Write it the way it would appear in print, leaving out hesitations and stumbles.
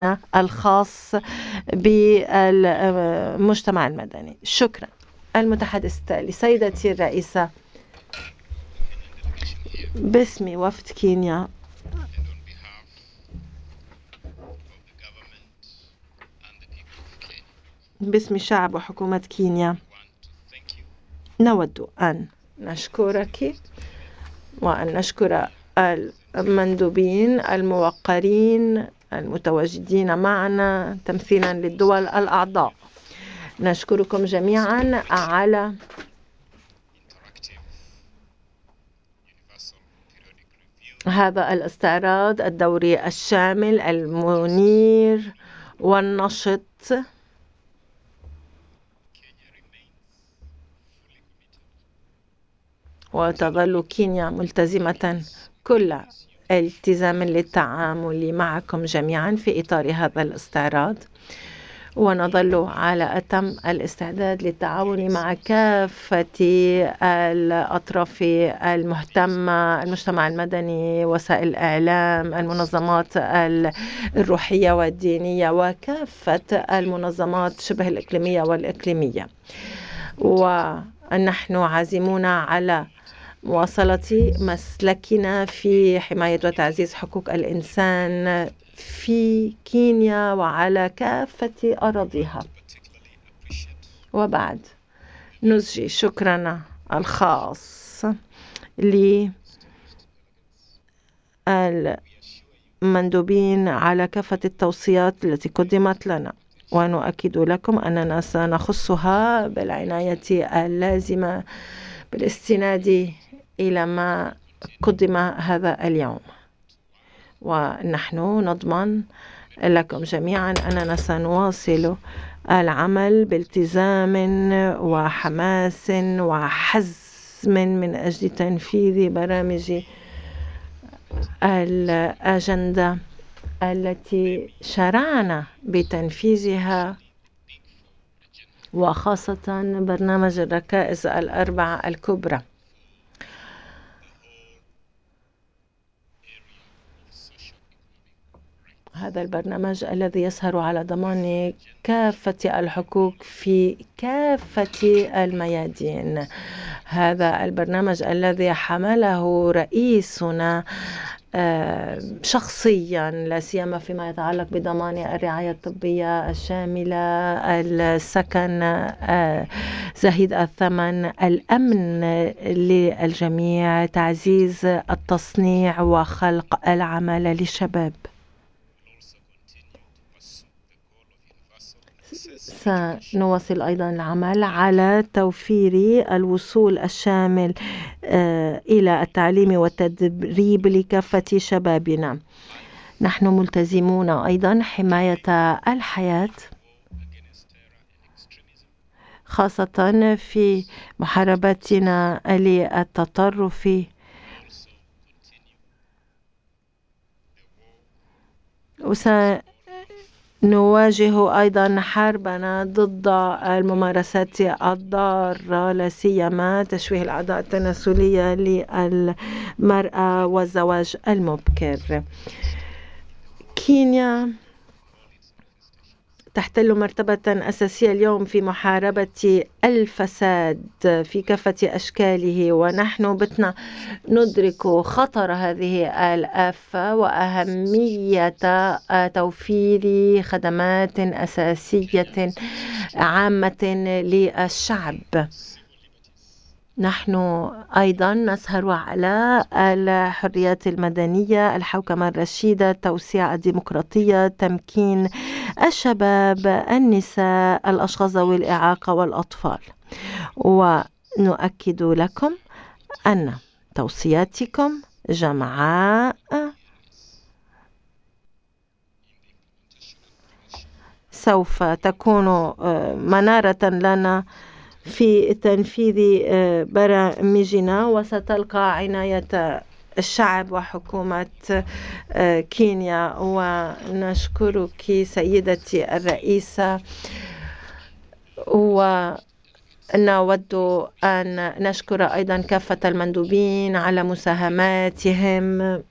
الخاص بالمجتمع المدني. شكرا. المتحدث التالي. سيدتي الرئيسة، باسم وفد كينيا باسم شعب وحكومة كينيا نود أن نشكرك وأن نشكر المندوبين الموقرين المتواجدين معنا تمثيلا للدول الأعضاء. نشكركم جميعا على هذا الاستعراض الدوري الشامل المنير والنشط. وتظل كينيا ملتزمة كل التزام للتعامل معكم جميعا في إطار هذا الاستعراض، ونظل على أتم الاستعداد للتعاون مع كافة الأطراف المهتمة، المجتمع المدني، وسائل الإعلام، المنظمات الروحية والدينية، وكافة المنظمات شبه الإقليمية والإقليمية. ونحن عازمون على مواصلة مسلكنا في حماية وتعزيز حقوق الإنسان في كينيا وعلى كافة أراضيها. وبعد نزجي شكرنا الخاص للمندوبين على كافة التوصيات التي قدمت لنا، ونؤكد لكم أننا سنخصها بالعناية اللازمة بالاستناد إلى ما قدم هذا اليوم. ونحن نضمن لكم جميعا أننا سنواصل العمل بالتزام وحماس وحزم من أجل تنفيذ برامج الأجندة التي شرعنا بتنفيذها، وخاصة برنامج الركائز الأربعة الكبرى. هذا البرنامج الذي يسهر على ضمان كافة الحقوق في كافة الميادين. هذا البرنامج الذي حمله رئيسنا شخصيا، لا سيما فيما يتعلق بضمان الرعاية الطبية الشاملة، السكن زهيد الثمن، الأمن للجميع، تعزيز التصنيع وخلق العمل للشباب. سنواصل أيضا العمل على توفير الوصول الشامل إلى التعليم والتدريب لكافة شبابنا. نحن ملتزمون أيضا حماية الحياة، خاصة في محاربتنا للتطرف. نواجه أيضا حربنا ضد الممارسات الضارة، لا سيما تشويه الأعضاء التناسلية للمرأة والزواج المبكر. كينيا تحتل مرتبة أساسية اليوم في محاربة الفساد في كافة أشكاله، ونحن بتنا ندرك خطر هذه الآفة وأهمية توفير خدمات أساسية عامة للشعب. نحن أيضا نسهر على الحريات المدنية، الحوكمة الرشيدة، توسيع الديمقراطية، تمكين الشباب، النساء، الأشخاص ذوي الإعاقة والأطفال. ونؤكد لكم أن توصياتكم جمعاء سوف تكون منارة لنا في تنفيذ برامجنا، وستلقى عناية الشعب وحكومة كينيا. ونشكرك سيدتي الرئيسة، ونود أن نشكر أيضا كافة المندوبين على مساهماتهم